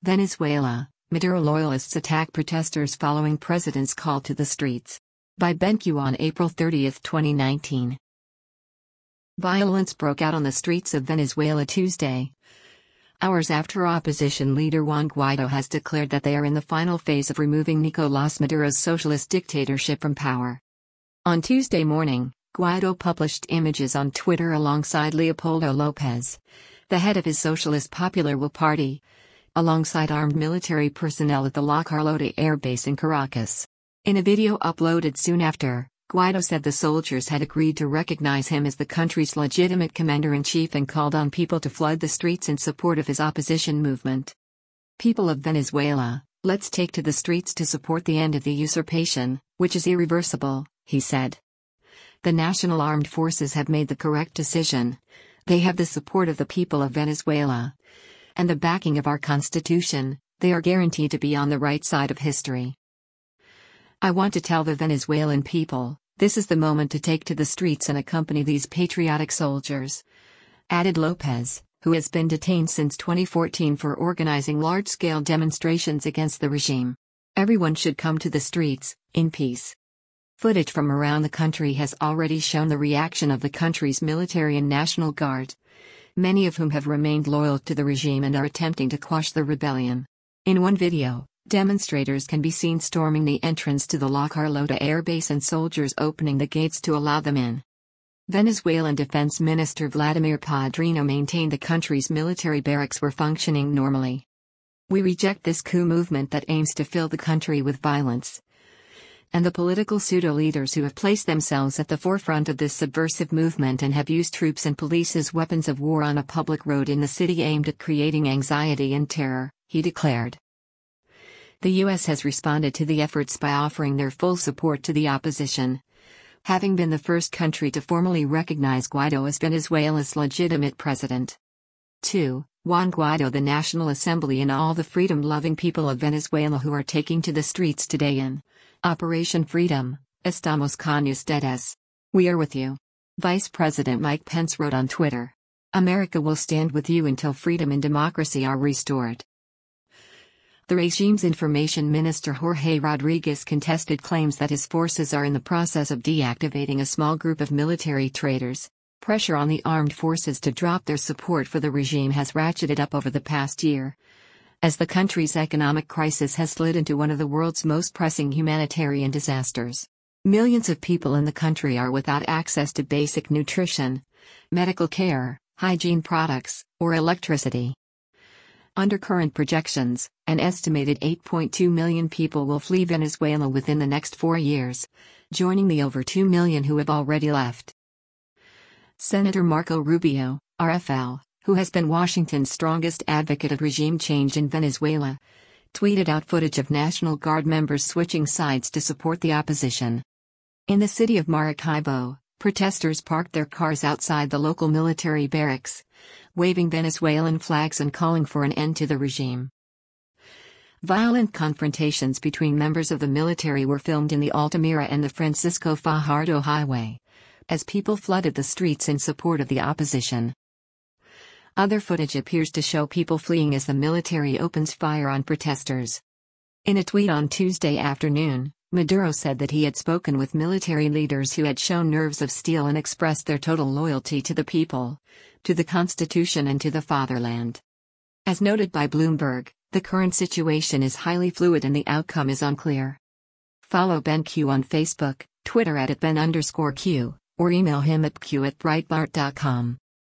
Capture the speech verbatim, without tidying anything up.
Venezuela, Maduro loyalists attack protesters following president's call to the streets. By BenQ on April thirtieth, twenty nineteen. Violence broke out on the streets of Venezuela Tuesday, hours after opposition leader Juan Guaido has declared that they are in the final phase of removing Nicolás Maduro's socialist dictatorship from power. On Tuesday morning, Guaido published images on Twitter alongside Leopoldo López, the head of his Socialist Popular Will Party, alongside armed military personnel at the La Carlota Air Base in Caracas. In a video uploaded soon after, Guaido said the soldiers had agreed to recognize him as the country's legitimate commander-in-chief and called on people to flood the streets in support of his opposition movement. People of Venezuela, let's take to the streets to support the end of the usurpation, which is irreversible, he said. The national armed forces have made the correct decision. They have the support of the people of Venezuela and the backing of our constitution. They are guaranteed to be on the right side of history. I want to tell the Venezuelan people, this is the moment to take to the streets and accompany these patriotic soldiers, added López, who has been detained since twenty fourteen for organizing large-scale demonstrations against the regime. Everyone should come to the streets, in peace. Footage from around the country has already shown the reaction of the country's military and National Guard, many of whom have remained loyal to the regime and are attempting to quash the rebellion. In one video, demonstrators can be seen storming the entrance to the La Carlota Air Base and soldiers opening the gates to allow them in. Venezuelan Defense Minister Vladimir Padrino maintained the country's military barracks were functioning normally. We reject this coup movement that aims to fill the country with violence, and the political pseudo-leaders who have placed themselves at the forefront of this subversive movement and have used troops and police as weapons of war on a public road in the city aimed at creating anxiety and terror, he declared. The U S has responded to the efforts by offering their full support to the opposition, having been the first country to formally recognize Guaido as Venezuela's legitimate president. two. Juan Guaido. The National Assembly and all the freedom-loving people of Venezuela who are taking to the streets today in Operation Freedom, Estamos con ustedes. We are with you. Vice President Mike Pence wrote on Twitter. America will stand with you until freedom and democracy are restored. The regime's information minister Jorge Rodriguez contested claims that his forces are in the process of deactivating a small group of military traitors. Pressure on the armed forces to drop their support for the regime has ratcheted up over the past year, as the country's economic crisis has slid into one of the world's most pressing humanitarian disasters. Millions of people in the country are without access to basic nutrition, medical care, hygiene products, or electricity. Under current projections, an estimated eight point two million people will flee Venezuela within the next four years, joining the over two million who have already left. Senator Marco Rubio, R F L, who has been Washington's strongest advocate of regime change in Venezuela, tweeted out footage of National Guard members switching sides to support the opposition. In the city of Maracaibo, protesters parked their cars outside the local military barracks, waving Venezuelan flags and calling for an end to the regime. Violent confrontations between members of the military were filmed in the Altamira and the Francisco Fajardo Highway, as people flooded the streets in support of the opposition. Other footage appears to show people fleeing as the military opens fire on protesters. In a tweet on Tuesday afternoon, Maduro said that he had spoken with military leaders who had shown nerves of steel and expressed their total loyalty to the people, to the Constitution and to the fatherland. As noted by Bloomberg, the current situation is highly fluid and the outcome is unclear. Follow BenQ on Facebook, Twitter at Ben underscore Q, or email him at q at breitbart dot com.